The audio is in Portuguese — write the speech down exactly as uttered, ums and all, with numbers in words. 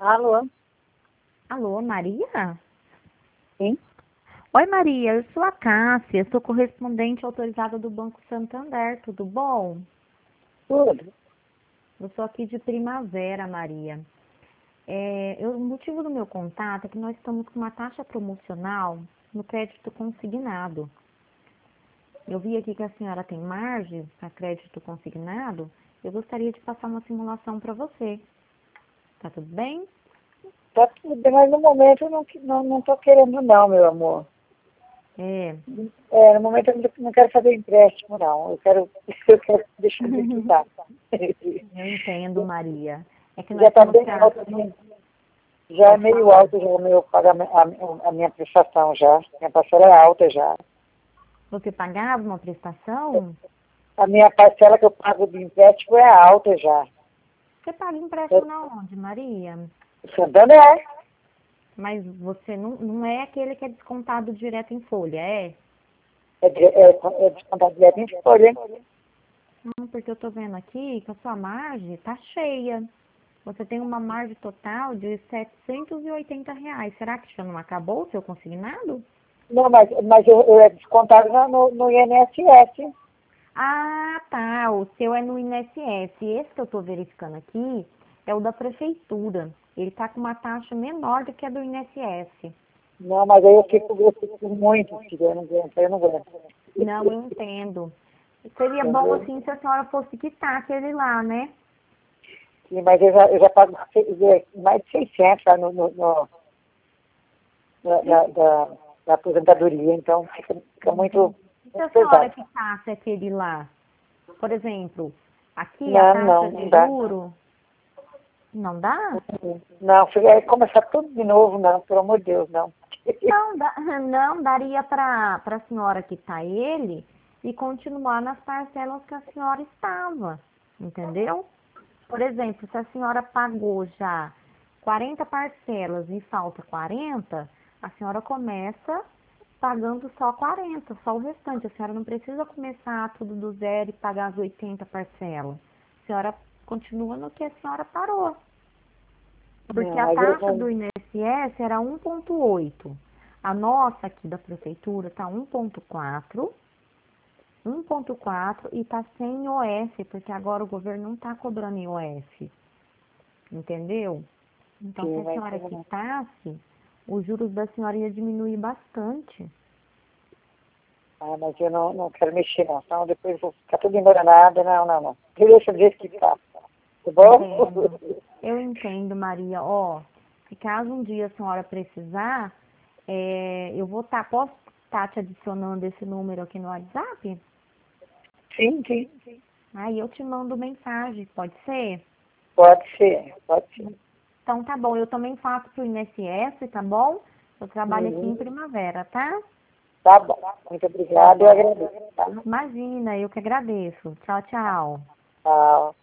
Alô? Alô, Maria? Sim? Oi, Maria, eu sou a Cássia, sou correspondente autorizada do Banco Santander, tudo bom? Tudo? Eu sou aqui de Primavera, Maria. É, eu- o motivo do meu contato é que nós estamos com uma taxa promocional no crédito consignado. Eu vi aqui que a senhora tem margem para crédito consignado, eu gostaria de passar uma simulação para você. Tá tudo bem? Tá tudo bem, mas no momento eu não, não, não tô querendo não, meu amor. É. É, no momento eu não não quero fazer empréstimo, não. Eu quero, eu quero deixar de estudar. Eu entendo, Maria. É que Já nós está temos bem que... alto, né? Já é Pode meio falar. alto já o meu pagamento, a, a minha prestação já. Minha parcela é alta já. Você pagava uma prestação? A minha parcela que eu pago de empréstimo é alta já. Você paga empréstimo Eu, na onde, Maria? Santander. Mas você não, não é aquele que é descontado direto em folha, é? É, de- é, é descontado direto em folha, hein? Não, porque eu tô vendo aqui que a sua margem tá cheia. Você tem uma margem total de setecentos e oitenta reais. Será que já não acabou o seu consignado? Não, mas, mas eu, eu é descontado na- no, no I N S S. Ah, tá. O seu é no I N S S. Esse que eu tô verificando aqui é o da prefeitura. Ele tá com uma taxa menor do que a do I N S S. Não, mas aí eu fico, eu fico muito, filha, eu não aguento, eu não aguento. Não, eu entendo. Seria bom, Entendeu? assim, se a senhora fosse quitar aquele lá, né? Sim, mas eu já, eu já pago se- mais de seiscentos lá no, no, no- na, na, da, da aposentadoria, então fica, fica muito, E se a muito senhora pesado. quitasse aquele lá? Por exemplo, aqui a Não, não, taxa não de dá. juro, não dá? Não, filha, aí começar tudo de novo, não, pelo amor de Deus, não. Não, dá, não daria para a senhora quitar ele e continuar nas parcelas que a senhora estava, entendeu? Por exemplo, se a senhora pagou já quarenta parcelas e falta quarenta, a senhora começa pagando só quarenta, só o restante. A senhora não precisa começar tudo do zero e pagar as oitenta parcelas. A senhora continua no que a senhora parou. Porque Não, a mas eu taxa do não. I N S S era um vírgula oito. A nossa aqui da prefeitura está um vírgula quatro. um vírgula quatro e está sem I O F, porque agora o governo não está cobrando I O F. Entendeu? Então, se Sim, a mas, senhora quitasse, os juros da senhora ia diminuir bastante. ah, mas eu não, não quero mexer, não. Então depois eu vou ficar tudo embaranada. Não, não, não. Deixa do jeito que tá. Tá bom? Entendo. Eu entendo, Maria. Ó, se caso um dia a senhora precisar, é, eu vou estar, posso estar te adicionando esse número aqui no WhatsApp? Sim, sim. Aí eu te mando mensagem, pode ser? Pode ser, pode ser. Então tá bom, eu também faço pro I N S S, tá bom? Eu trabalho aqui em Uhum. Primavera, tá? Tá bom. Muito Tá obrigada, eu bom. agradeço. Tá? Imagina, eu que agradeço. Tchau, tchau. Tchau.